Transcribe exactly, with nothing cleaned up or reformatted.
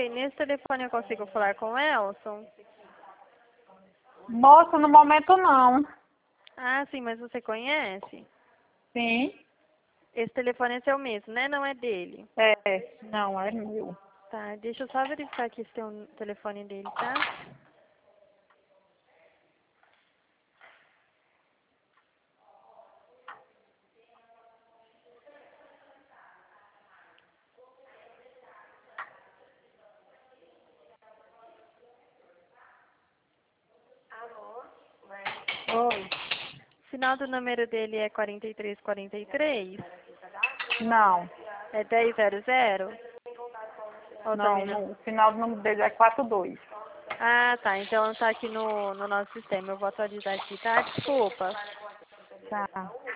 Oi, nesse telefone eu consigo falar com o Elson? Moça, no momento não. Ah, sim, mas você conhece? Sim. Esse telefone é seu mesmo, né? Não é dele. É, não, é meu. Tá, deixa eu só verificar aqui se tem um telefone dele, tá? Oi. O final do número dele é quarenta e três quarenta e três? Não, É dez zero zero? Ou não, termina? no- o final do número dele é quatro dois. Ah, tá. Então tá aqui no, no nosso sistema. Eu vou atualizar aqui, tá? Desculpa. Tá.